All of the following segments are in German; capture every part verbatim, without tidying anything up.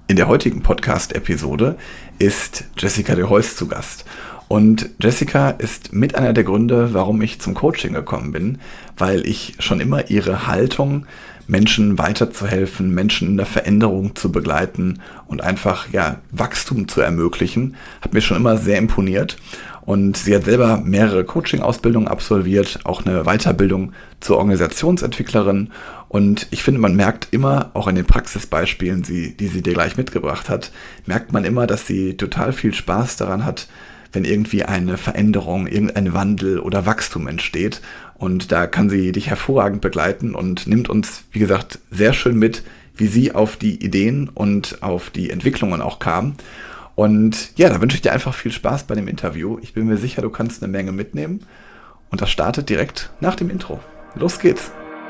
In der heutigen Podcast-Episode ist Jessica de Heus zu Gast. Und Jessica ist mit einer der Gründe, warum ich zum Coaching gekommen bin, weil ich schon immer ihre Haltung, Menschen weiterzuhelfen, Menschen in der Veränderung zu begleiten und einfach ja Wachstum zu ermöglichen, hat mir schon immer sehr imponiert. Und sie hat selber mehrere Coaching-Ausbildungen absolviert, auch eine Weiterbildung zur Organisationsentwicklerin. Und ich finde, man merkt immer, auch in den Praxisbeispielen, die, die sie dir gleich mitgebracht hat, merkt man immer, dass sie total viel Spaß daran hat, wenn irgendwie eine Veränderung, irgendein Wandel oder Wachstum entsteht. Und da kann sie dich hervorragend begleiten und nimmt uns, wie gesagt, sehr schön mit, wie sie auf die Ideen und auf die Entwicklungen auch kam. Und ja, da wünsche ich dir einfach viel Spaß bei dem Interview. Ich bin mir sicher, du kannst eine Menge mitnehmen. Und das startet direkt nach dem Intro. Los geht's!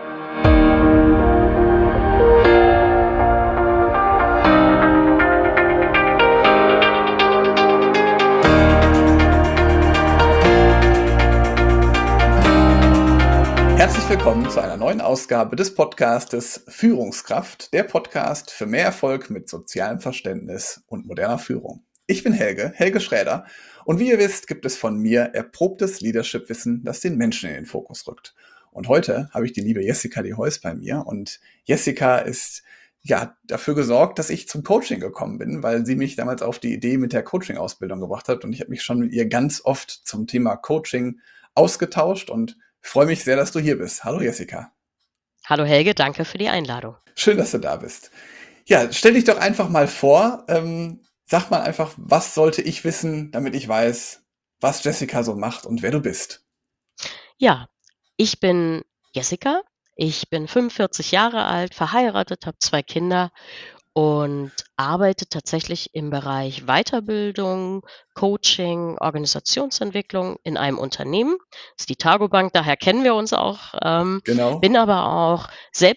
Herzlich willkommen zu einer neuen Ausgabe des Podcastes Führungskraft, der Podcast für mehr Erfolg mit sozialem Verständnis und moderner Führung. Ich bin Helge, Helge Schräder, und wie ihr wisst, gibt es von mir erprobtes Leadership-Wissen, das den Menschen in den Fokus rückt. Und heute habe ich die liebe Jessica de Heus bei mir, und Jessica ist ja dafür gesorgt, dass ich zum Coaching gekommen bin, weil sie mich damals auf die Idee mit der Coaching-Ausbildung gebracht hat, und ich habe mich schon mit ihr ganz oft zum Thema Coaching ausgetauscht und ich freue mich sehr, dass du hier bist. Hallo Jessica. Hallo Helge, danke für die Einladung. Schön, dass du da bist. Ja, stell dich doch einfach mal vor. Ähm, sag mal einfach, was sollte ich wissen, damit ich weiß, was Jessica so macht und wer du bist. Ja, ich bin Jessica. Ich bin fünfundvierzig Jahre alt, verheiratet, habe zwei Kinder und arbeite tatsächlich im Bereich Weiterbildung, Coaching, Organisationsentwicklung in einem Unternehmen. Das ist die Targobank, daher kennen wir uns auch. Ähm, Genau. bin aber auch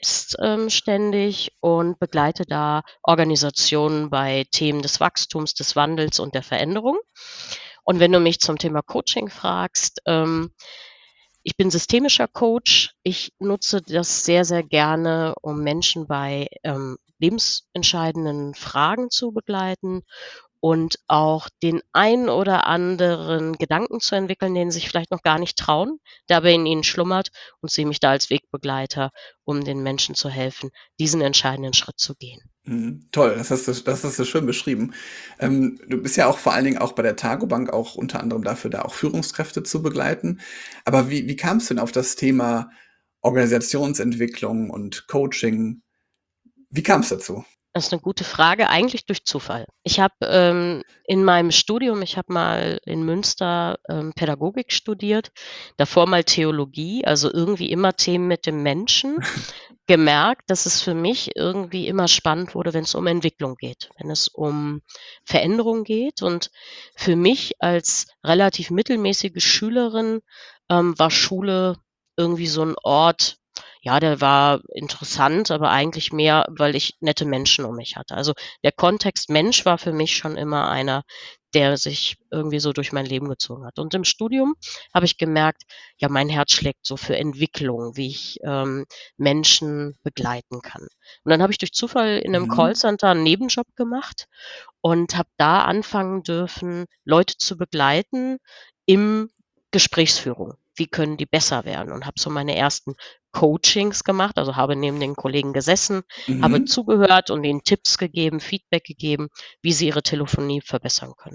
selbstständig und begleite da Organisationen bei Themen des Wachstums, des Wandels und der Veränderung. Und wenn du mich zum Thema Coaching fragst, ähm, ich bin systemischer Coach. Ich nutze das sehr, sehr gerne, um Menschen bei ähm, lebensentscheidenden Fragen zu begleiten und auch den einen oder anderen Gedanken zu entwickeln, den sie sich vielleicht noch gar nicht trauen, der aber in ihnen schlummert, und sehe mich da als Wegbegleiter, um den Menschen zu helfen, diesen entscheidenden Schritt zu gehen. Mhm, toll, das hast du, das hast du schön beschrieben. Ähm, du bist ja auch vor allen Dingen auch bei der Targobank auch unter anderem dafür da, auch Führungskräfte zu begleiten. Aber wie, wie kamst du denn auf das Thema Organisationsentwicklung und Coaching? Wie kam es dazu? Das ist 'ne gute Frage, eigentlich durch Zufall. Ich habe, ähm, in meinem Studium ich habe mal in Münster, ähm, Pädagogik studiert, davor mal Theologie, also irgendwie immer Themen mit dem Menschen, gemerkt, dass es für mich irgendwie immer spannend wurde, wenn's um Entwicklung geht, wenn es um Veränderung geht. Und für mich als relativ mittelmäßige Schülerin, ähm, war Schule irgendwie so 'n Ort, ja, der war interessant, aber eigentlich mehr, weil ich nette Menschen um mich hatte. Also, der Kontext Mensch war für mich schon immer einer, der sich irgendwie so durch mein Leben gezogen hat. Und im Studium habe ich gemerkt, ja, mein Herz schlägt so für Entwicklung, wie ich, ähm, Menschen begleiten kann. Und dann habe ich durch Zufall in 'nem Mhm. Callcenter 'n Nebenjob gemacht und habe da anfangen dürfen, Leute zu begleiten im Gesprächsführung. Wie können die besser werden? Und habe so meine ersten Coachings gemacht, also habe neben den Kollegen gesessen, habe Mhm. zugehört und ihnen Tipps gegeben, Feedback gegeben, wie sie ihre Telefonie verbessern können.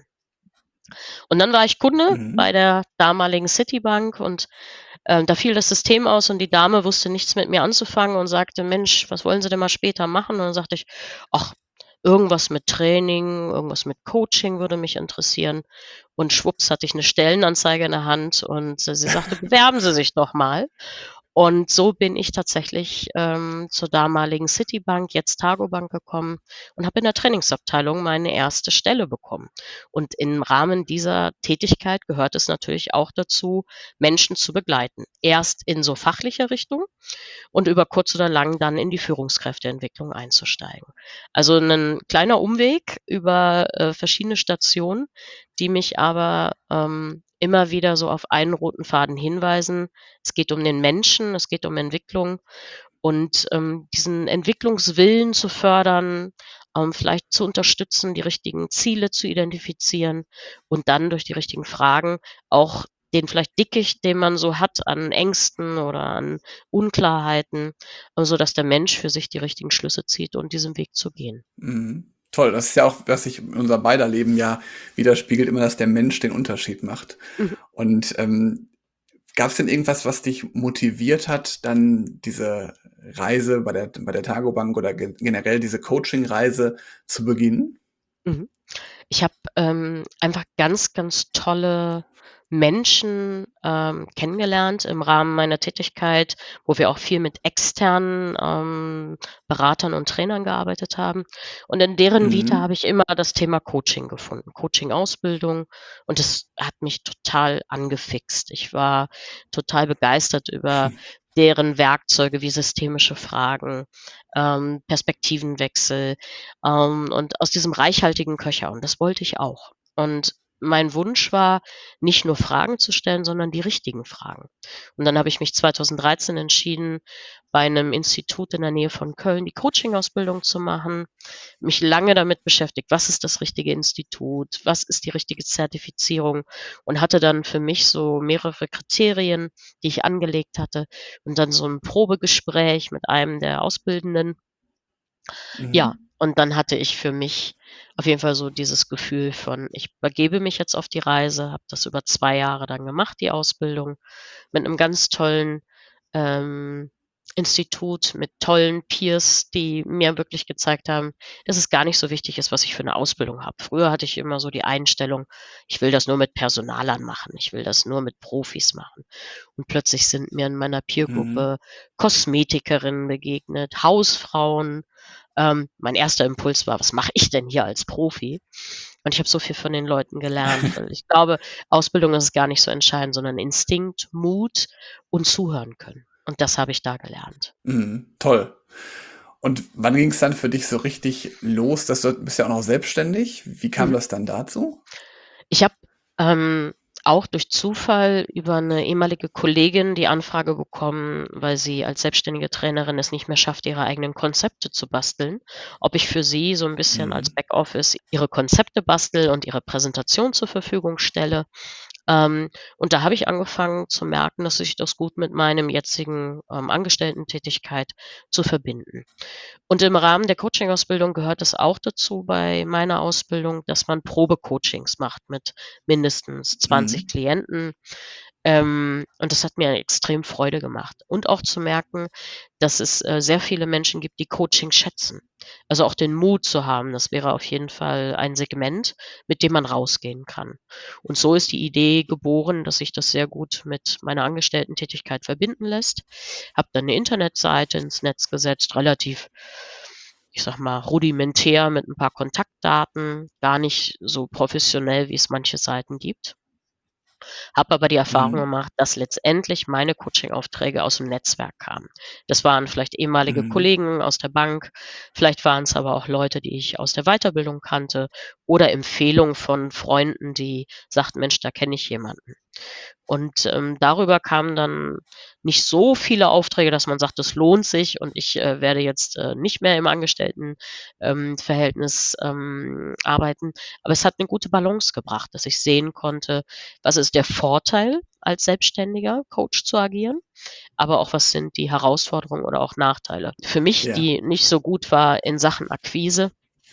Und dann war ich Kunde Mhm. bei der damaligen Citibank und, äh, da fiel das System aus und die Dame wusste nichts mit mir anzufangen und sagte: „Mensch, was wollen Sie denn mal später machen?“ Und dann sagte ich: „Ach, irgendwas mit Training, irgendwas mit Coaching würde mich interessieren.“ Und schwupps hatte ich 'ne Stellenanzeige in der Hand und sie sie sagte: „Bewerben Sie sich doch mal.“ Und so bin ich tatsächlich, ähm, zur damaligen Citibank, jetzt Targobank, gekommen und habe in der Trainingsabteilung meine erste Stelle bekommen. Und im Rahmen dieser Tätigkeit gehört es natürlich auch dazu, Menschen zu begleiten. Erst in so fachlicher Richtung und über kurz oder lang dann in die Führungskräfteentwicklung einzusteigen. Also 'nen kleiner Umweg über, äh, verschiedene Stationen, die mich aber, ähm, immer wieder so auf einen roten Faden hinweisen. Es geht um den Menschen, es geht um Entwicklung und, ähm, diesen Entwicklungswillen zu fördern, ähm, vielleicht zu unterstützen, die richtigen Ziele zu identifizieren und dann durch die richtigen Fragen auch den vielleicht Dickicht, den man so hat an Ängsten oder an Unklarheiten, äh, sodass der Mensch für sich die richtigen Schlüsse zieht und diesen Weg zu gehen. Mhm. Toll, das ist ja auch, was sich in unser beider Leben ja widerspiegelt, immer, dass der Mensch den Unterschied macht. Mhm. Und ähm, gab es denn irgendwas, was dich motiviert hat, dann diese Reise bei der, bei der Targobank oder ge generell diese Coaching-Reise zu beginnen? Mhm. Ich habe, ähm, einfach ganz, ganz tolle Menschen, ähm, kennengelernt im Rahmen meiner Tätigkeit, wo wir auch viel mit externen, ähm, Beratern und Trainern gearbeitet haben. Und in deren Vita Mhm. habe ich immer das Thema Coaching gefunden, Coaching-Ausbildung, und das hat mich total angefixt. Ich war total begeistert über deren Werkzeuge wie systemische Fragen, ähm, Perspektivenwechsel, ähm, und aus diesem reichhaltigen Köcher, und das wollte ich auch. Und mein Wunsch war, nicht nur Fragen zu stellen, sondern die richtigen Fragen. Und dann habe ich mich zweitausenddreizehn entschieden, bei 'nem Institut in der Nähe von Köln die Coaching-Ausbildung zu machen, mich lange damit beschäftigt: „Was ist das richtige Institut? Was ist die richtige Zertifizierung?“ Und hatte dann für mich so mehrere Kriterien, die ich angelegt hatte, und dann so 'n Probegespräch mit einem der Auszubildenden. Ja, Mhm. und dann hatte ich für mich auf jeden Fall so dieses Gefühl von: „Ich begebe mich jetzt auf die Reise“, habe das über zwei Jahre dann gemacht, die Ausbildung, mit 'nem ganz tollen, ähm, Institut, mit tollen Peers, die mir wirklich gezeigt haben, dass es gar nicht so wichtig ist, was ich für 'ne Ausbildung habe. Früher hatte ich immer so die Einstellung: „Ich will das nur mit Personalern machen. Ich will das nur mit Profis machen.“ Und plötzlich sind mir in meiner Mhm. Peergruppe Kosmetikerinnen begegnet, Hausfrauen. Ähm, mein erster Impuls war: „Was mache ich denn hier als Profi?“ Und ich habe so viel von den Leuten gelernt, weil ich glaube, Ausbildung ist gar nicht so entscheidend, sondern Instinkt, Mut und zuhören können. Und das habe ich da gelernt. Mhm. Toll. Und wann ging's dann für dich so richtig los, dass du bist ja auch noch selbstständig. Wie kam Mhm. das dann dazu? Ich habe, ähm, auch durch Zufall über 'ne ehemalige Kollegin die Anfrage bekommen, weil sie als selbstständige Trainerin es nicht mehr schafft, ihre eigenen Konzepte zu basteln, ob ich für sie so 'n bisschen als Mhm. Backoffice ihre Konzepte bastle und ihre Präsentation zur Verfügung stelle. Ähm, und da habe ich angefangen zu merken, dass sich das gut mit meinem jetzigen, ähm, Angestellten-Tätigkeit zu verbinden. Und im Rahmen der Coaching-Ausbildung gehört es auch dazu bei meiner Ausbildung, dass man Probecoachings macht mit mindestens zwanzig Mhm. Klienten. Ähm, und das hat mir extrem Freude gemacht. Und auch zu merken, dass es, äh, sehr viele Menschen gibt, die Coaching schätzen. Also, auch den Mut zu haben, das wäre auf jeden Fall ein Segment, mit dem man rausgehen kann. Und so ist die Idee geboren, dass sich das sehr gut mit meiner Angestellten-Tätigkeit verbinden lässt. Habe dann 'ne Internetseite ins Netz gesetzt, relativ, ich sage mal, rudimentär mit 'n paar Kontaktdaten, gar nicht so professionell, wie es manche Seiten gibt. Habe aber die Erfahrung Mhm. gemacht, dass letztendlich meine Coaching-Aufträge aus'm Netzwerk kamen. Das waren vielleicht ehemalige Mhm. Kollegen aus der Bank, vielleicht waren's aber auch Leute, die ich aus der Weiterbildung kannte oder Empfehlungen von Freunden, die sagten: „Mensch, da kenne ich jemanden.“ Und, ähm, darüber kamen dann nicht so viele Aufträge, dass man sagt, das lohnt sich und ich, äh, werde jetzt, äh, nicht mehr im Angestellten ähm, Verhältnis, ähm, arbeiten. Aber es hat 'ne gute Balance gebracht, dass ich sehen konnte, was ist der Vorteil, als selbstständiger Coach zu agieren, aber auch was sind die Herausforderungen oder auch Nachteile. Für mich, Ja. die nicht so gut war in Sachen Akquise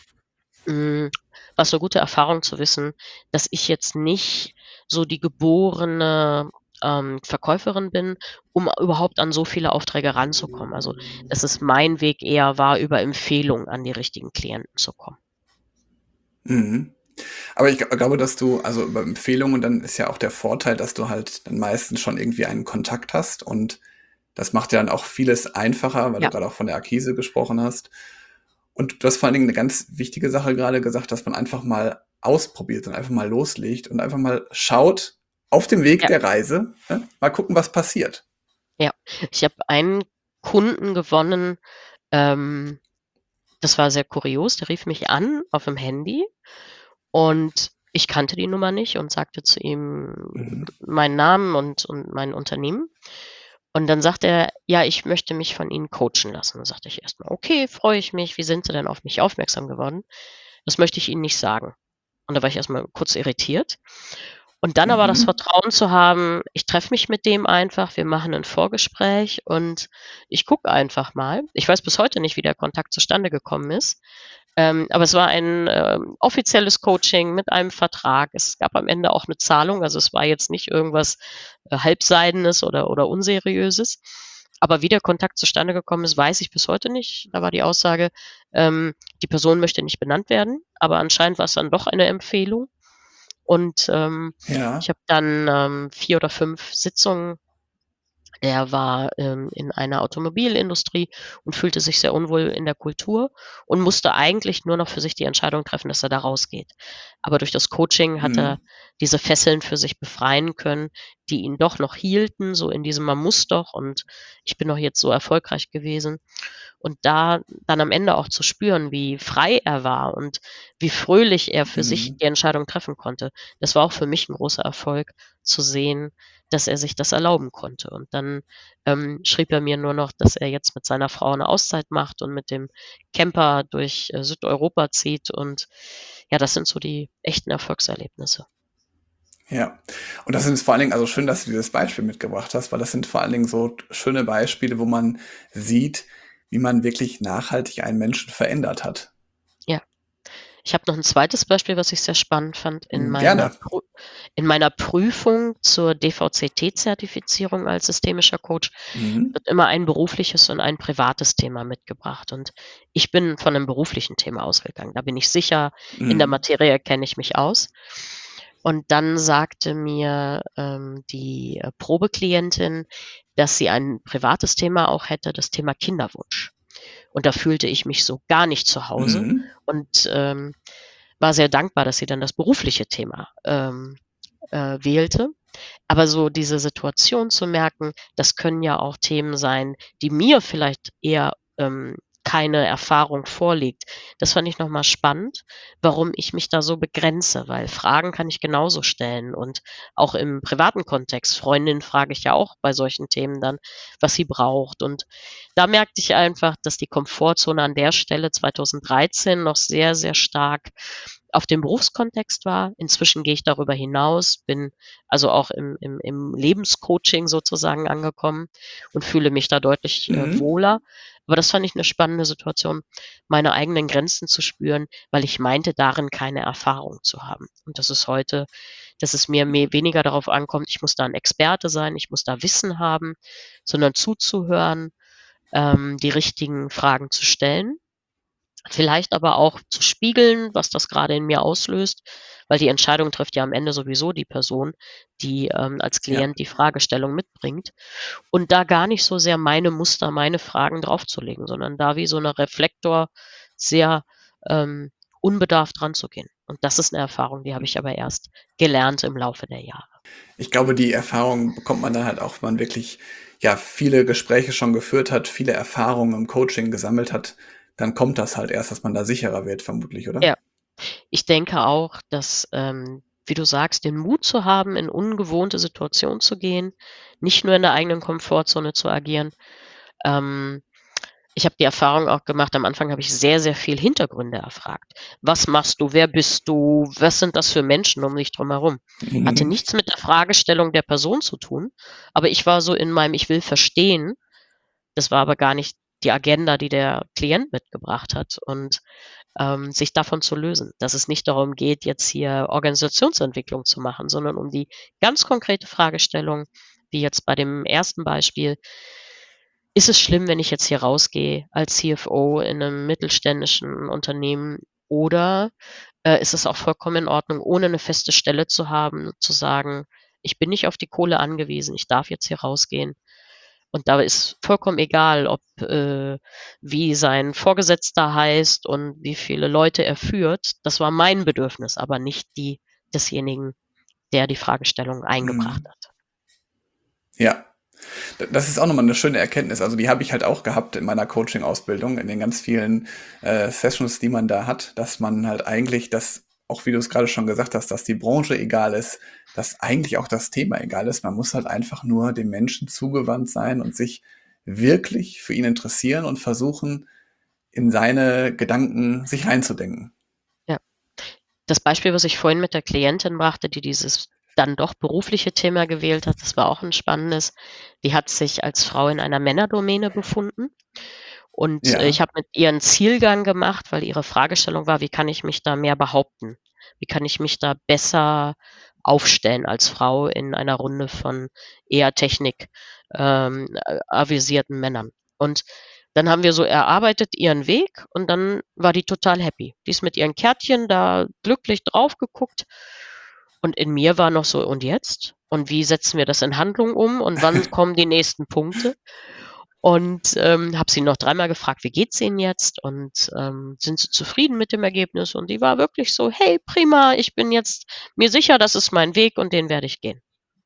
hm, war's 'ne gute Erfahrung zu wissen, dass ich jetzt nicht so die geborene, ähm, Verkäuferin bin, um überhaupt an so viele Aufträge ranzukommen. Also, dass es mein Weg eher war, über Empfehlung an die richtigen Klienten zu kommen. Mhm. Aber ich gl glaube, dass du also, über Empfehlungen dann ist ja auch der Vorteil, dass du halt dann meistens schon irgendwie einen Kontakt hast und das macht ja dann auch vieles einfacher, weil du Ja. grade auch von der Akquise gesprochen hast. Und du hast vor allen Dingen 'ne ganz wichtige Sache grade gesagt, dass man einfach mal ausprobiert und einfach mal loslegt und einfach mal schaut auf dem Weg Ja. der Reise, ne, mal gucken, was passiert. Ja, ich habe einen Kunden gewonnen, ähm, das war sehr kurios. Der rief mich an auf'm Handy und ich kannte die Nummer nicht und sagte zu ihm Mhm. meinen Namen und und mein Unternehmen. Und dann sagt er: „Ja, ich möchte mich von Ihnen coachen lassen.“ Dann sagte ich erst mal: „Okay, freue ich mich. Wie sind Sie denn auf mich aufmerksam geworden?“ „Das möchte ich Ihnen nicht sagen.“ Und da war ich erst mal kurz irritiert. Und dann aber das Mhm. Vertrauen zu haben, ich treffe mich mit dem einfach, wir machen 'n Vorgespräch und ich gucke einfach mal. Ich weiß bis heute nicht, wie der Kontakt zustande gekommen ist, ähm, aber es war ein, ähm, offizielles Coaching mit einem Vertrag. Es gab am Ende auch 'ne Zahlung, also es war jetzt nicht irgendwas, äh, Halbseidenes oder oder Unseriöses. Aber wie der Kontakt zustande gekommen ist, weiß ich bis heute nicht. Da war die Aussage, ähm, die Person möchte nicht benannt werden, aber anscheinend war's dann doch eine Empfehlung. Und, ähm, ich Ja. habe dann, ähm, vier oder fünf Sitzungen er war, ähm, in einer Automobilindustrie und fühlte sich sehr unwohl in der Kultur und musste eigentlich nur noch für sich die Entscheidung treffen, dass er da rausgeht. Aber durch das Coaching hat er Mhm. diese Fesseln für sich befreien können, die ihn doch noch hielten, so in diesem „Man muss doch“ und „Ich bin doch jetzt so erfolgreich gewesen.“ Und da dann am Ende auch zu spüren, wie frei er war und wie fröhlich er für sich Mhm. die Entscheidung treffen konnte. Das war auch für mich 'n großer Erfolg zu sehen, dass er sich das erlauben konnte. Und dann, ähm, schrieb er mir nur noch, dass er jetzt mit seiner Frau 'ne Auszeit macht und mit dem Camper durch, äh, Südeuropa zieht und ja, das sind so die echten Erfolgserlebnisse. Ja. Und das sind vor allen Dingen also schön, dass du dieses Beispiel mitgebracht hast, weil das sind vor allen Dingen so schöne Beispiele, wo man sieht, wie man wirklich nachhaltig einen Menschen verändert hat. Ja. Ich habe noch 'n zweites Beispiel, was ich sehr spannend fand. In Hm, meiner gerne. Prü in meiner Prüfung zur DVCT-Zertifizierung als systemischer Coach Mhm. wird immer ein berufliches und ein privates Thema mitgebracht. Und ich bin von 'nem beruflichen Thema ausgegangen. Da bin ich sicher, in der Mhm. Materie kenne ich mich aus. Und dann sagte mir, ähm, die, äh, Probeklientin, dass sie ein privates Thema auch hätte, das Thema Kinderwunsch. Und da fühlte ich mich so gar nicht zu Hause Mhm. und, ähm, war sehr dankbar, dass sie dann das berufliche Thema, ähm, äh, wählte. Aber so diese Situation zu merken, das können ja auch Themen sein, die mir vielleicht eher, ähm, keine Erfahrung vorliegt. Das fand ich noch mal spannend, warum ich mich da so begrenze, weil Fragen kann ich genauso stellen und auch im privaten Kontext. Freundinnen frage ich ja auch bei solchen Themen dann, was sie braucht. Und da merkte ich einfach, dass die Komfortzone an der Stelle zweitausenddreizehn noch sehr, sehr stark auf den Berufskontext war. Inzwischen gehe ich darüber hinaus, bin also auch im im im Lebenscoaching sozusagen angekommen und fühle mich da deutlich, äh, Mhm. wohler. Aber das fand ich 'ne spannende Situation, meine eigenen Grenzen zu spüren, weil ich meinte, darin keine Erfahrung zu haben. Und das ist heute dass es mir me weniger darauf ankommt, ich muss da 'n Experte sein, ich muss da Wissen haben, sondern zuzuhören, ähm, die richtigen Fragen zu stellen. Vielleicht aber auch zu spiegeln, was das grade in mir auslöst, weil die Entscheidung trifft ja am Ende sowieso die Person, die, ähm, als Ja. Klient die Fragestellung mitbringt. Und da gar nicht so sehr meine Muster, meine Fragen draufzulegen, sondern da wie so 'ne Reflektor sehr, ähm, unbedarft ranzugehen. Und das ist 'ne Erfahrung, die habe ich aber erst gelernt im Laufe der Jahre. Ich glaube, die Erfahrung bekommt man dann halt auch, wenn man wirklich, ja, viele Gespräche schon geführt hat, viele Erfahrungen im Coaching gesammelt hat, dann kommt das halt erst, dass man da sicherer wird vermutlich, oder? Ja. Ich denke auch, dass, ähm, wie du sagst, den Mut zu haben, in ungewohnte Situationen zu gehen, nicht nur in der eigenen Komfortzone zu agieren. Ähm, ich habe die Erfahrung auch gemacht, am Anfang habe ich sehr, sehr viel Hintergründe erfragt. „Was machst du? Wer bist du? Was sind das für Menschen um dich drum herum?“ Hatte Mhm. nichts mit der Fragestellung der Person zu tun, aber ich war so in meinem „Ich will verstehen“. Das war aber gar nicht die Agenda, die der Klient mitgebracht hat und, ähm, sich davon zu lösen, dass es nicht darum geht, jetzt hier Organisationsentwicklung zu machen, sondern um die ganz konkrete Fragestellung, wie jetzt bei dem ersten Beispiel: „Ist es schlimm, wenn ich jetzt hier rausgehe als CFO in 'nem mittelständischen Unternehmen oder, äh, ist es auch vollkommen in Ordnung, ohne 'ne feste Stelle zu haben, zu sagen: ‚Ich bin nicht auf die Kohle angewiesen, ich darf jetzt hier rausgehen?‘“ Und da ist vollkommen egal, ob äh, wie sein Vorgesetzter heißt und wie viele Leute er führt. Das war mein Bedürfnis, aber nicht die desjenigen, der die Fragestellung eingebracht Mhm. hat. Ja. D das ist auch noch mal 'ne schöne Erkenntnis. Also, die habe ich halt auch gehabt in meiner Coaching-Ausbildung, in den ganz vielen, äh, Sessions, die man da hat, dass man halt eigentlich das auch wie du es gerade schon gesagt hast, dass die Branche egal ist, dass eigentlich auch das Thema egal ist. Man muss halt einfach nur dem Menschen zugewandt sein und sich wirklich für ihn interessieren und versuchen, in seine Gedanken sich reinzudenken. Ja. Das Beispiel, was ich vorhin mit der Klientin brachte, die dieses dann doch berufliche Thema gewählt hat, das war auch ein spannendes. Die hat sich als Frau in einer Männerdomäne befunden und, äh, ich Ja. habe mit ihr 'n Zielgang gemacht, weil ihre Fragestellung war: „Wie kann ich mich da mehr behaupten? Wie kann ich mich da besser aufstellen als Frau in einer Runde von eher Technik ähm, äh, avisierten Männern?“ Und dann haben wir so erarbeitet ihren Weg und dann war die total happy. Die ist mit ihren Kärtchen da glücklich drauf geguckt und in mir war noch so: „Und jetzt? Und wie setzen wir das in Handlung um und wann kommen die nächsten Punkte?“ Und, ähm, habe sie noch dreimal gefragt: „Wie geht's Ihnen jetzt und, ähm, sind Sie zufrieden mit dem Ergebnis?“ Und die war wirklich so: „Hey, prima, ich bin jetzt mir sicher, das ist mein Weg und den werde ich gehen.“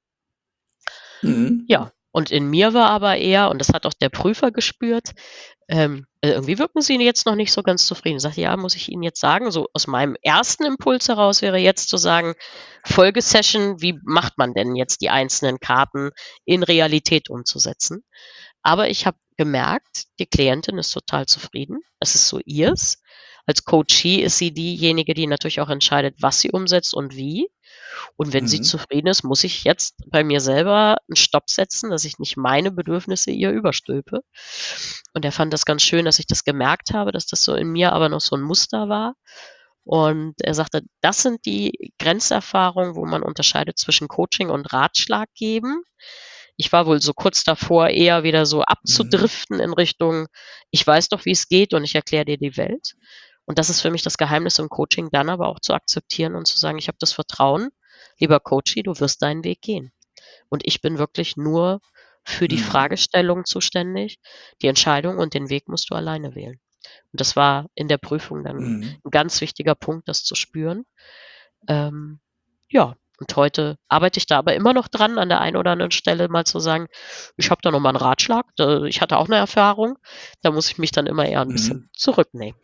Mhm. Ja, und in mir war aber eher, und das hat auch der Prüfer gespürt, ähm, äh, irgendwie wirken Sie jetzt noch nicht so ganz zufrieden. Ich sage: „Ja, muss ich Ihnen jetzt sagen?“ So aus meinem ersten Impuls heraus wäre jetzt zu sagen: „Folgesession, wie macht man denn jetzt die einzelnen Karten in Realität umzusetzen?“ Aber ich habe gemerkt, die Klientin ist total zufrieden. Es ist so ihrs. Als Coachie ist sie diejenige, die natürlich auch entscheidet, was sie umsetzt und wie. Und wenn sie Mhm. zufrieden ist, muss ich jetzt bei mir selber 'n Stopp setzen, dass ich nicht meine Bedürfnisse ihr überstülpe. Und er fand das ganz schön, dass ich das gemerkt habe, dass das so in mir aber noch so 'n Muster war. Und er sagte, das sind die Grenzerfahrungen, wo man unterscheidet zwischen Coaching und Ratschlag geben. Ich war wohl so kurz davor, eher wieder so Mhm. abzudriften in Richtung: „Ich weiß doch, wie's geht und ich erkläre dir die Welt.“ Und das ist für mich das Geheimnis im Coaching, dann aber auch zu akzeptieren und zu sagen: „Ich habe das Vertrauen, lieber Coachie, du wirst deinen Weg gehen. Und ich bin wirklich nur für die Mhm. Fragestellung zuständig. Die Entscheidung und den Weg musst du alleine wählen.“ Und das war in der Prüfung dann Mhm. 'n ganz wichtiger Punkt, das zu spüren. Ähm, ja, und heute arbeite ich da aber immer noch dran, an der einen oder anderen Stelle mal zu sagen: „Ich habe da noch mal 'n Ratschlag, da ich hatte auch 'ne Erfahrung.“ Da muss ich mich dann immer eher 'n bisschen Mhm. zurücknehmen.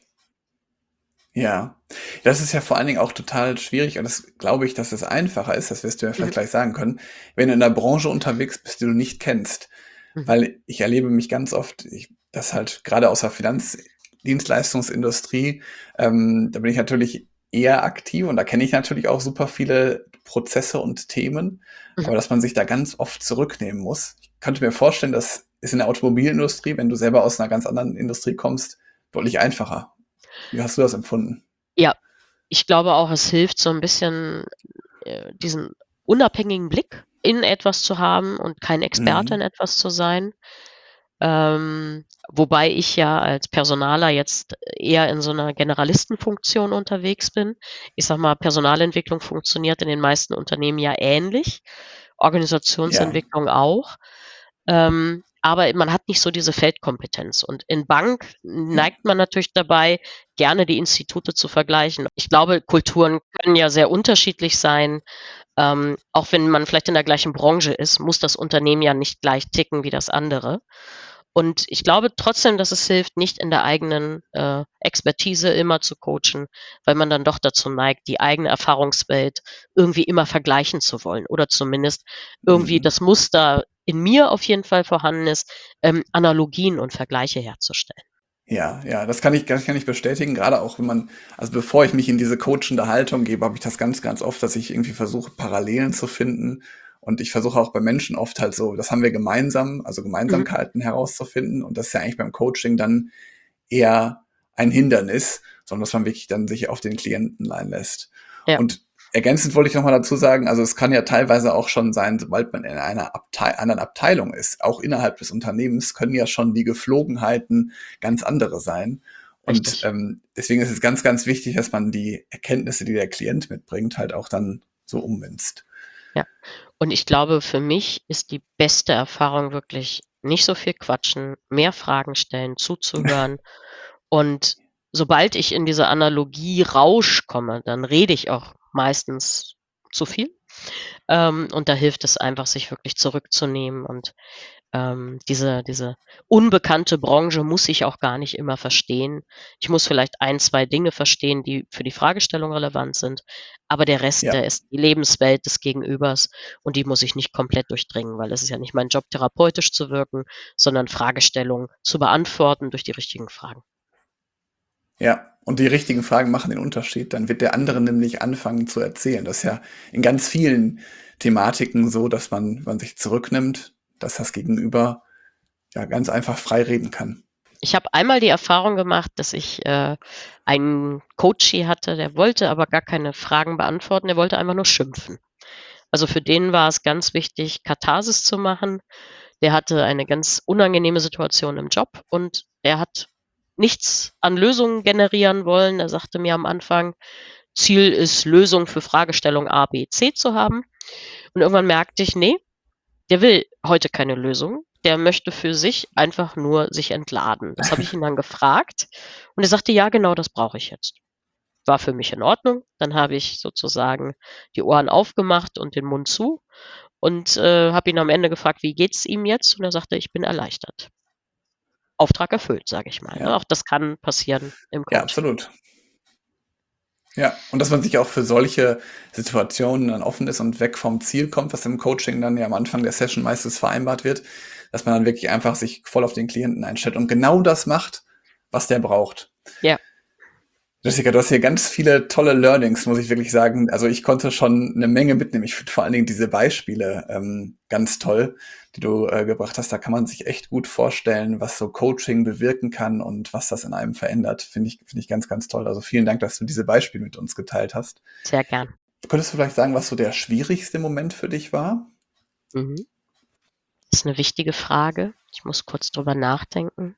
Ja, das ist ja vor allen Dingen auch total schwierig und das glaube ich, dass es einfacher ist, das wirst du ja Mhm. vielleicht gleich sagen können, wenn du in 'ner Branche unterwegs bist, die du nicht kennst. Mhm. Weil ich erlebe mich ganz oft, ich dass halt grade aus der Finanzdienstleistungsindustrie, ähm, da bin ich natürlich eher aktiv und da kenne ich natürlich auch super viele Prozesse und Themen, Mhm. aber dass man sich da ganz oft zurücknehmen muss. Ich könnte mir vorstellen, das ist in der Automobilindustrie, wenn du selber aus 'ner ganz anderen Industrie kommst, deutlich einfacher. Wie hast du das empfunden? Ja, ich glaube auch, es hilft so 'n bisschen, äh, diesen unabhängigen Blick in etwas zu haben und kein Experte in Mhm. etwas zu sein. Ähm, wobei ich ja als Personaler jetzt eher in so 'ner Generalistenfunktion unterwegs bin. Ich sage mal, Personalentwicklung funktioniert in den meisten Unternehmen ja ähnlich, Ja. Organisationsentwicklung auch. Ähm, aber man hat nicht so diese Feldkompetenz. Und in Bank Ja. neigt man natürlich dabei, gerne die Institute zu vergleichen. Ich glaube, Kulturen können ja sehr unterschiedlich sein. Ähm, auch wenn man vielleicht in der gleichen Branche ist, muss das Unternehmen ja nicht gleich ticken wie das andere. Und ich glaube trotzdem, dass es hilft, nicht in der eigenen, äh, Expertise immer zu coachen, weil man dann doch dazu neigt, die eigene Erfahrungswelt irgendwie immer vergleichen zu wollen oder zumindest irgendwie Mhm. das Muster in mir auf jeden Fall vorhanden ist, ähm, Analogien und Vergleiche herzustellen. Ja, ja, das kann ich das kann ich bestätigen, grade auch wenn man also, bevor ich mich in diese coachende Haltung gebe, habe ich das ganz, ganz oft, dass ich irgendwie versuche, Parallelen zu finden. Und ich versuche auch bei Menschen oft halt so das haben wir gemeinsam, also, Mhm. Gemeinsamkeiten herauszufinden. Und das ist ja eigentlich beim Coaching dann eher ein Hindernis, sondern dass man wirklich dann sich auf den Klienten einlässt. Ja. Und ergänzend wollte ich noch mal dazu sagen, also, es kann ja teilweise auch schon sein, sobald man in einer Abtei anderen Abteilung ist, auch innerhalb des Unternehmens, können ja schon die Geflogenheiten ganz andere sein. Und, Richtig. ähm, deswegen ist es ganz, ganz wichtig, dass man die Erkenntnisse, die der Klient mitbringt, halt auch dann so ummünzt. Ja. Und ich glaube, für mich ist die beste Erfahrung wirklich nicht so viel quatschen, mehr Fragen stellen, zuzuhören. Und sobald ich in diese Analogie-Rausch komme, dann rede ich auch meistens zu viel. Ähm, und da hilft es einfach, sich wirklich zurückzunehmen und Ähm, diese diese unbekannte Branche muss ich auch gar nicht immer verstehen. Ich muss vielleicht ein, zwei Dinge verstehen, die für die Fragestellung relevant sind, aber der Rest, Ja. der ist die Lebenswelt des Gegenübers und die muss ich nicht komplett durchdringen, weil es ist ja nicht mein Job, therapeutisch zu wirken, sondern Fragestellungen zu beantworten durch die richtigen Fragen. Ja, und die richtigen Fragen machen den Unterschied. Dann wird der andere nämlich anfangen zu erzählen. Das ist ja in ganz vielen Thematiken so, dass man, man sich zurücknimmt, dass das Gegenüber ja ganz einfach frei reden kann. Ich habe einmal die Erfahrung gemacht, dass ich äh, einen Coachie hatte, der wollte aber gar keine Fragen beantworten, der wollte einfach nur schimpfen. Also für den war es ganz wichtig, Katharsis zu machen. Der hatte eine ganz unangenehme Situation im Job und er hat nichts an Lösungen generieren wollen. Er sagte mir am Anfang, Ziel ist, Lösung für Fragestellung A, B, C zu haben. Und irgendwann merkte ich, nee, der will heute keine Lösung. Der möchte für sich einfach nur sich entladen. Das habe ich ihn dann gefragt und er sagte, ja, genau das brauche ich jetzt. War für mich in Ordnung. Dann habe ich sozusagen die Ohren aufgemacht und den Mund zu und äh, habe ihn am Ende gefragt, wie geht's ihm jetzt? Und er sagte, ich bin erleichtert. Auftrag erfüllt, sage ich mal. Ne? Ja, Auch das kann passieren im ja, Coaching. absolut. Ja, und dass man sich auch für solche Situationen dann offen ist und weg vom Ziel kommt, was im Coaching dann ja am Anfang der Session meistens vereinbart wird, dass man dann wirklich einfach sich voll auf den Klienten einstellt und genau das macht, was der braucht. Ja, Jessica, du hast hier ganz viele tolle Learnings, muss ich wirklich sagen. Also ich konnte schon eine Menge mitnehmen. Ich finde vor allen Dingen diese Beispiele ähm, ganz toll, die du äh, gebracht hast. Da kann man sich echt gut vorstellen, was so Coaching bewirken kann und was das in einem verändert. Finde ich, finde ich ganz, ganz toll. Also vielen Dank, dass du diese Beispiele mit uns geteilt hast. sehr gern. Könntest du vielleicht sagen, was so der schwierigste Moment für dich war? Mhm. Das ist eine wichtige Frage. Ich muss kurz drüber nachdenken.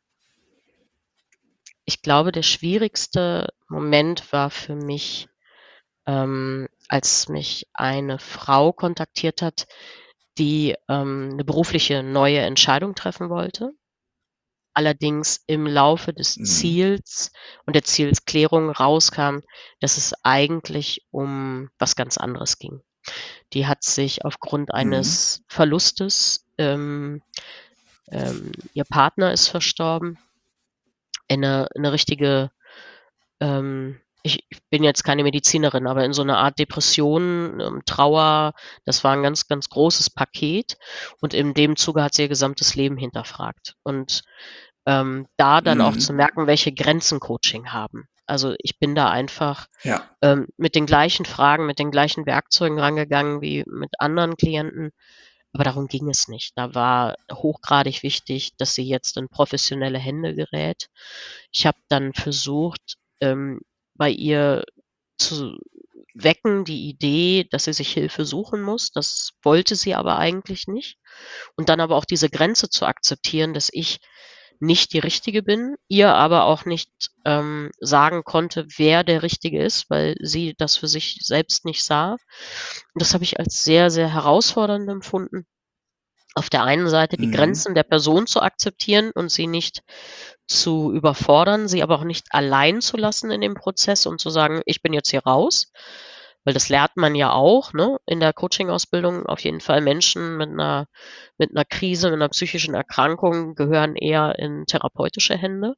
Ich glaube, der schwierigste Moment war für mich, ähm, als mich eine Frau kontaktiert hat, die ähm, eine berufliche neue Entscheidung treffen wollte. Allerdings im Laufe des Mhm. Ziels und der Zielsklärung rauskam, dass es eigentlich um was ganz anderes ging. Die hat sich aufgrund Mhm. eines Verlustes, ähm, ähm, ihr Partner ist verstorben, in 'ne in 'ne richtige, ähm ich ich bin jetzt keine Medizinerin, aber in so 'ne Art Depression, ähm, Trauer, das war 'n ganz, ganz großes Paket und in dem Zuge hat sie ihr gesamtes Leben hinterfragt. Und, ähm, da dann auch zu Mhm. merken, welche Grenzen Coaching haben. Also, ich bin da einfach, Ja. ähm, mit den gleichen Fragen, mit den gleichen Werkzeugen rangegangen wie mit anderen Klienten, aber darum ging es nicht. Da war hochgradig wichtig, dass sie jetzt in professionelle Hände gerät. Ich habe dann versucht, ähm, bei ihr zu wecken, die Idee, dass sie sich Hilfe suchen muss. Das wollte sie aber eigentlich nicht. Und dann aber auch diese Grenze zu akzeptieren, dass ich nicht die Richtige bin, ihr aber auch nicht ähm, sagen konnte, wer der Richtige ist, weil sie das für sich selbst nicht sah. Und das habe ich als sehr, sehr herausfordernd empfunden. Auf der einen Seite die Mhm. Grenzen der Person zu akzeptieren und sie nicht zu überfordern, sie aber auch nicht allein zu lassen in dem Prozess und zu sagen: „Ich bin jetzt hier raus.“ Weil das lernt man ja auch, ne, in der Coaching-Ausbildung auf jeden Fall. Menschen mit 'ner mit 'ner Krise, mit 'ner psychischen Erkrankung gehören eher in therapeutische Hände.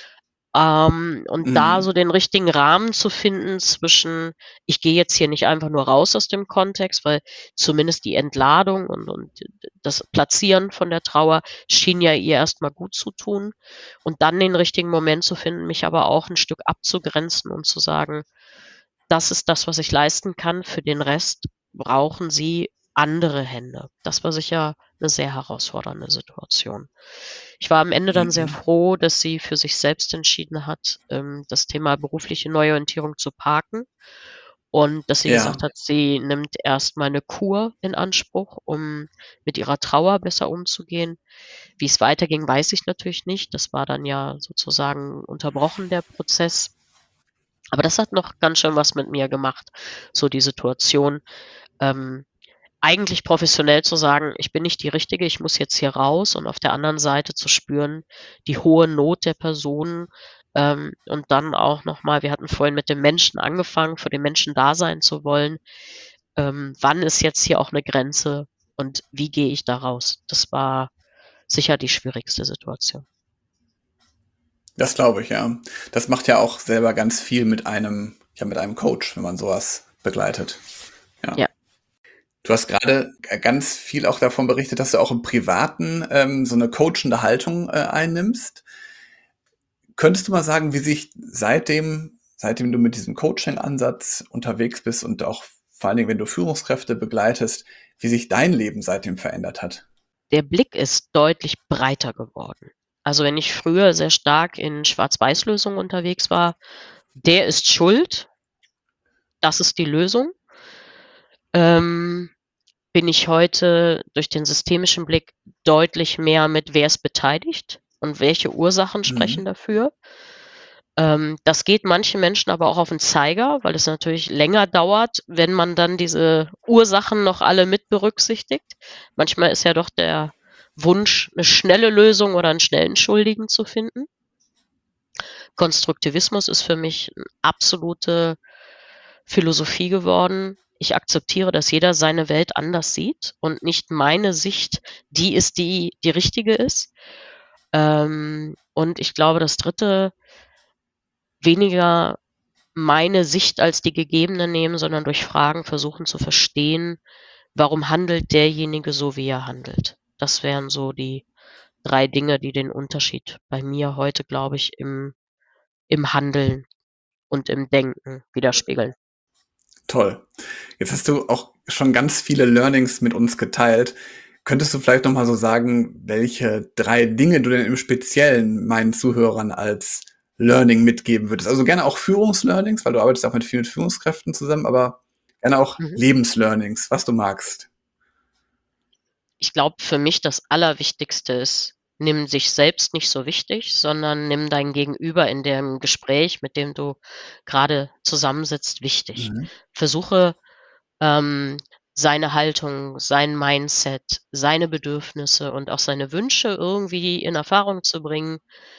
Ähm, und da Mhm. so den richtigen Rahmen zu finden zwischen: „Ich gehe jetzt hier nicht einfach nur raus aus dem Kontext“, weil zumindest die Entladung und und das Platzieren von der Trauer schien ja ihr erst mal gut zu tun. Und dann den richtigen Moment zu finden, mich aber auch 'n Stück abzugrenzen und zu sagen: „Das ist das, was ich leisten kann. Für den Rest brauchen Sie andere Hände.“ Das war sicher 'ne sehr herausfordernde Situation. Ich war am Ende dann sehr Mhm. froh, dass sie für sich selbst entschieden hat, ähm, das Thema berufliche Neuorientierung zu parken und dass sie gesagt Ja. hat, sie nimmt erst mal 'ne Kur in Anspruch, um mit ihrer Trauer besser umzugehen. Wie es weiterging, weiß ich natürlich nicht. Das war dann ja sozusagen unterbrochen, der Prozess. Aber das hat noch ganz schön was mit mir gemacht, so die Situation, ähm, eigentlich professionell zu sagen: „Ich bin nicht die Richtige, ich muss jetzt hier raus“, und auf der anderen Seite zu spüren, die hohe Not der Person, ähm, und dann auch noch mal wir hatten vorhin mit dem Menschen angefangen, für den Menschen da sein zu wollen. Ähm, wann ist jetzt hier auch 'ne Grenze und wie gehe ich da raus? Das war sicher die schwierigste Situation. Das glaube ich, ja. Das macht ja auch selber ganz viel mit einem, ja, mit einem Coach, wenn man sowas begleitet. Ja. Ja. Du hast gerade ganz viel auch davon berichtet, dass du auch im Privaten ähm, so eine coachende Haltung äh, einnimmst. Könntest du mal sagen, wie sich seitdem, seitdem du mit diesem Coaching-Ansatz unterwegs bist und auch vor allen Dingen, wenn du Führungskräfte begleitest, wie sich dein Leben seitdem verändert hat? Der Blick ist deutlich breiter geworden. Also wenn ich früher sehr stark in Schwarz-Weiß-Lösungen unterwegs war, der ist schuld, das ist die Lösung, ähm, bin ich heute durch den systemischen Blick deutlich mehr mit, wer ist beteiligt und welche Ursachen sprechen Mhm. dafür. Ähm, das geht manchen Menschen aber auch auf den Zeiger, weil es natürlich länger dauert, wenn man dann diese Ursachen noch alle mit berücksichtigt. Manchmal ist ja doch der Wunsch, eine schnelle Lösung oder einen schnellen Schuldigen zu finden. Konstruktivismus ist für mich eine absolute Philosophie geworden. Ich akzeptiere, dass jeder seine Welt anders sieht und nicht meine Sicht die ist, die die richtige ist. Ähm, und ich glaube, das Dritte, weniger meine Sicht als die gegebene nehmen, sondern durch Fragen versuchen zu verstehen, warum handelt derjenige so, wie er handelt. Das wären so die drei Dinge, die den Unterschied bei mir heute, glaube ich, im im Handeln und im Denken widerspiegeln. Toll. Jetzt hast du auch schon ganz viele Learnings mit uns geteilt. Könntest du vielleicht noch mal so sagen, welche drei Dinge du denn im Speziellen meinen Zuhörern als Learning mitgeben würdest? Also gerne auch Führungslearnings, weil du arbeitest auch mit vielen Führungskräften zusammen, aber gerne auch Mhm. Lebenslearnings, was du magst. Ich glaube, für mich das Allerwichtigste ist, nimm sich selbst nicht so wichtig, sondern nimm dein Gegenüber in dem Gespräch, mit dem du gerade zusammensitzt, wichtig. Mhm. Versuche, ähm, seine Haltung, sein Mindset, seine Bedürfnisse und auch seine Wünsche irgendwie in Erfahrung zu bringen.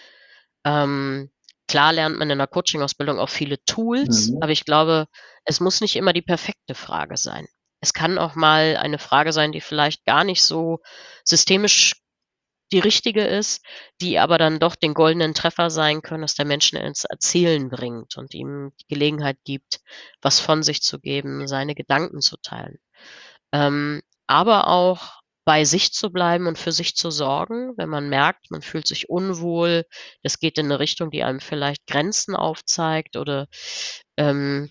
Ähm, klar lernt man in der Coaching-Ausbildung auch viele Tools, Mhm. aber ich glaube, es muss nicht immer die perfekte Frage sein. Es kann auch mal eine Frage sein, die vielleicht gar nicht so systemisch die richtige ist, die aber dann doch den goldenen Treffer sein können, dass der Menschen ins Erzählen bringt und ihm die Gelegenheit gibt, was von sich zu geben, seine Gedanken zu teilen. Ähm, aber auch bei sich zu bleiben und für sich zu sorgen, wenn man merkt, man fühlt sich unwohl, das geht in 'ne Richtung, die einem vielleicht Grenzen aufzeigt oder, ähm,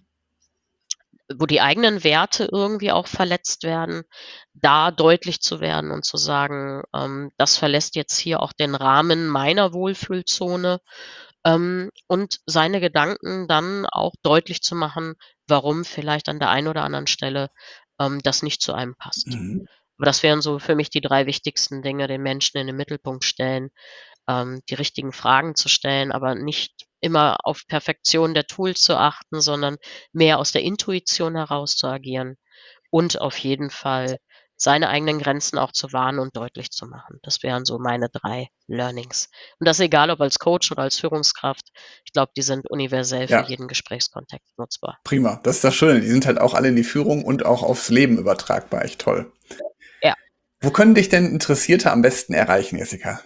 wo die eigenen Werte irgendwie auch verletzt werden, da deutlich zu werden und zu sagen, ähm: „Das verlässt jetzt hier auch den Rahmen meiner Wohlfühlzone“, ähm, und seine Gedanken dann auch deutlich zu machen, warum vielleicht an der einen oder anderen Stelle, ähm, das nicht zu einem passt. Mhm. Aber das wären so für mich die drei wichtigsten Dinge, den Menschen in den Mittelpunkt stellen, ähm, die richtigen Fragen zu stellen, aber nicht immer auf Perfektion der Tools zu achten, sondern mehr aus der Intuition heraus zu agieren und auf jeden Fall seine eigenen Grenzen auch zu wahren und deutlich zu machen. Das wären so meine drei Learnings. Und das egal, ob als Coach oder als Führungskraft. Ich glaube, die sind universell für Ja, jeden Gesprächskontext nutzbar. prima. Das ist das Schöne. Die sind halt auch alle in die Führung und auch aufs Leben übertragbar. Echt toll. Ja. Wo können dich denn Interessierte am besten erreichen, Jessica?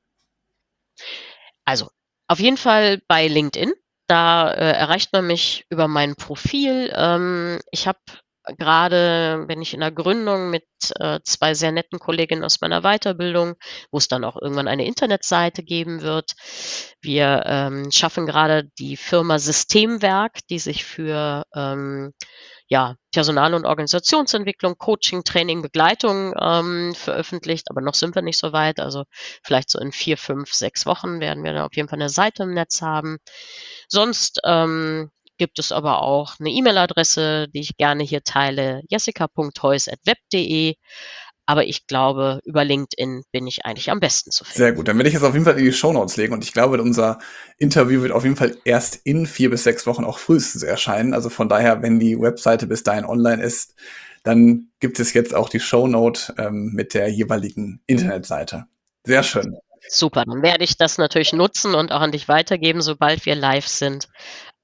Also, auf jeden Fall bei LinkedIn. Da, äh, erreicht man mich über mein Profil. Ähm, ich habe gerade bin ich in der Gründung mit, äh, zwei sehr netten Kolleginnen aus meiner Weiterbildung, wo es dann auch irgendwann eine Internetseite geben wird. Wir, ähm, schaffen gerade die Firma Systemwerk, die sich für, ähm, ja, Personal und Organisationsentwicklung, Coaching, Training, Begleitung, ähm, veröffentlicht, aber noch sind wir nicht so weit. Also, vielleicht so in vier, fünf, sechs Wochen werden wir da auf jeden Fall 'ne Seite im Netz haben. Sonst, ähm, gibt es aber auch 'ne E-Mail-Adresse, die ich gerne hier teile, jessica punkt heus at web punkt de. Aber ich glaube, über LinkedIn bin ich eigentlich am besten zu Sehr finden. gut. Dann werde ich es auf jeden Fall in die Shownotes legen und ich glaube, unser Interview wird auf jeden Fall erst in vier bis sechs Wochen auch frühestens erscheinen. Also von daher, wenn die Webseite bis dahin online ist, dann gibt es jetzt auch die Shownote ähm, mit der jeweiligen Internetseite. Sehr schön. Super, dann werde ich das natürlich nutzen und auch an dich weitergeben, sobald wir live sind.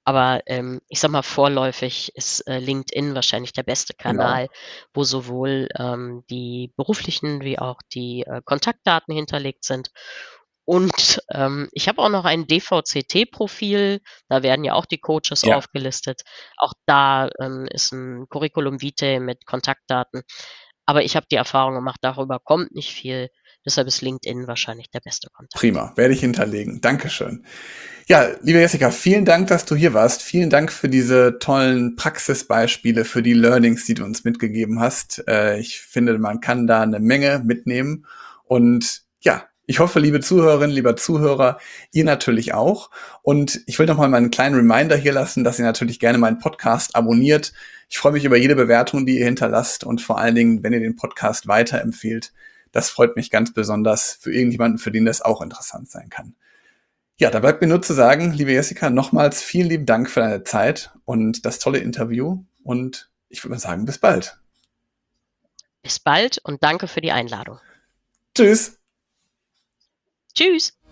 Aber, ähm, ich sage mal, vorläufig ist, äh, LinkedIn wahrscheinlich der beste Genau. Kanal, wo sowohl, ähm, die beruflichen wie auch die, äh, Kontaktdaten hinterlegt sind. Und, ähm, ich habe auch noch ein D V C T-Profil, da werden ja auch die Coaches Ja, aufgelistet. Auch da, ähm, ist 'n Curriculum vitae mit Kontaktdaten. Aber ich habe die Erfahrung gemacht, darüber kommt nicht viel, deshalb ist LinkedIn wahrscheinlich der beste Kontakt. prima. Werde ich hinterlegen. Dankeschön. Ja, liebe Jessica, vielen Dank, dass du hier warst. Vielen Dank für diese tollen Praxisbeispiele, für die Learnings, die du uns mitgegeben hast. Äh, ich finde, man kann da eine Menge mitnehmen. Und ja, ich hoffe, liebe Zuhörerinnen, lieber Zuhörer, ihr natürlich auch. Und ich will noch mal einen kleinen Reminder hier lassen, dass ihr natürlich gerne meinen Podcast abonniert. Ich freue mich über jede Bewertung, die ihr hinterlasst und vor allen Dingen, wenn ihr den Podcast weiterempfehlt. Das freut mich ganz besonders für irgendjemanden, für den das auch interessant sein kann. Ja, da bleibt mir nur zu sagen, liebe Jessica, nochmals vielen lieben Dank für deine Zeit und das tolle Interview. Und ich würde mal sagen, bis bald. Bis bald und danke für die Einladung. Tschüss. Tschüss.